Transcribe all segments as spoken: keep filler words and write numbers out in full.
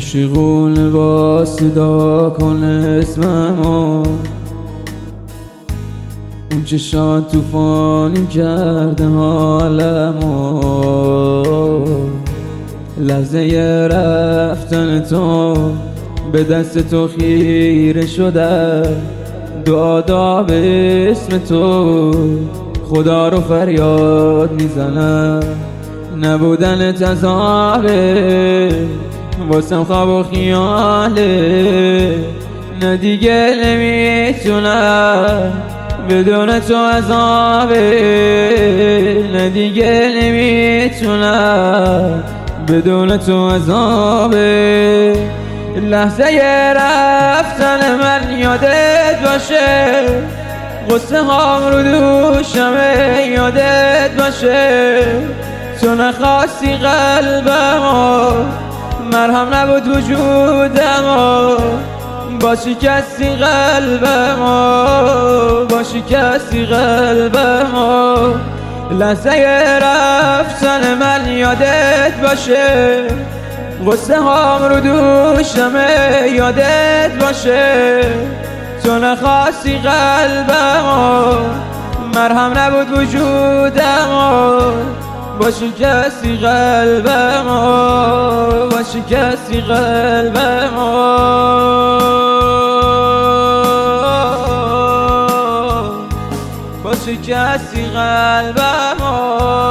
شیغول با صدا کن اسممو، اون چشات توفانی کرده حالمو. لحظه رفتن تو به دست تو خیره شده، دعا دعا به اسم تو خدا رو فریاد میزنم. نبودن تزاره واسم خواب و خیاله، نه دیگه نمیتونم بدون تو عذابه، نه دیگه نمیتونم بدون تو عذابه. لحظه رفتن من یادت باشه، غصه هام رو دوشمه یادت باشه. تو نخواستی قلبمو، مرهم نبود وجودمو، با شکستی قلبمو، با شکستی قلبمو. لحظه رفتن من یادت باشه، غصه هام رو دوشمه یادت باشه. تو نخواستی قلبمو، مرهم نبود وجودمو، با شکستی قلبمو، با شکستی قلبمو. با شکستی قلبمو.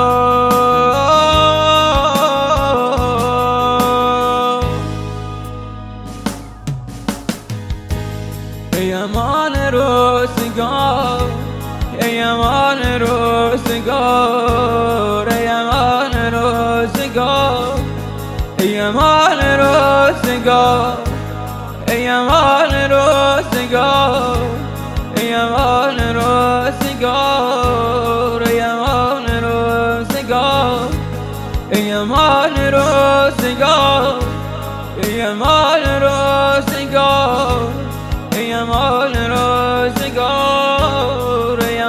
ای امان روزگار، ای امان روزگار، ای امان روزگار، ای امان روزگار، ای امان روزگار، ای امان روزگار، ای امان روزگار، ای امان روزگار، ای امان روزگار، ای امان روزگار، ای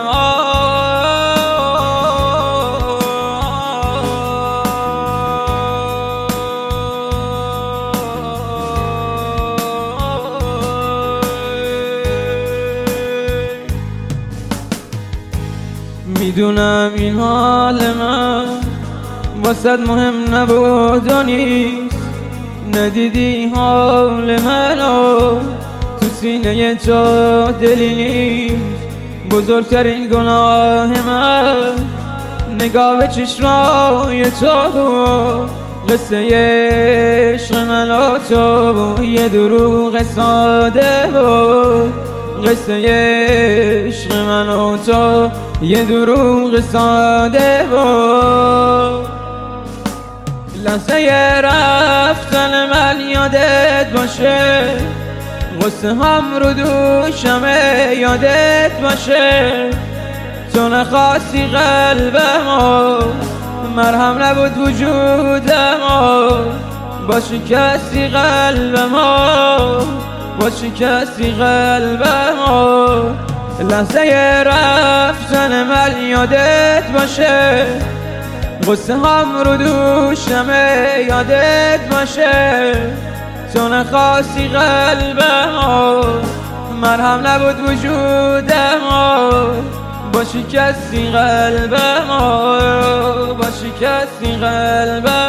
میدونم این حال من واسد مهم نبود و نیست، ندیدی حال منو، تو سینه تو دلی نیست. بزرگترین گناه من نگاه به چشمای تو بود، قصه عشق من و تو بود یه دروغ ساده بود، قصه عشق من و تو یه دروغ ساده بود. لحظه رفتن من یادت باشه، غصه هم رو دوشمه یادت باشه. تو نخواستی قلبمو، مرهم نبود وجودمو، با شکستی قلبمو، با شکستی قلبمو. لحظه رفتن من یادت باشه، غصه هم رو دوشمه یادت باشه. تو نخواستی قلبمو، مرهم نبود وجودمو، با شکستی قلبمو، با شکستی قلبمو.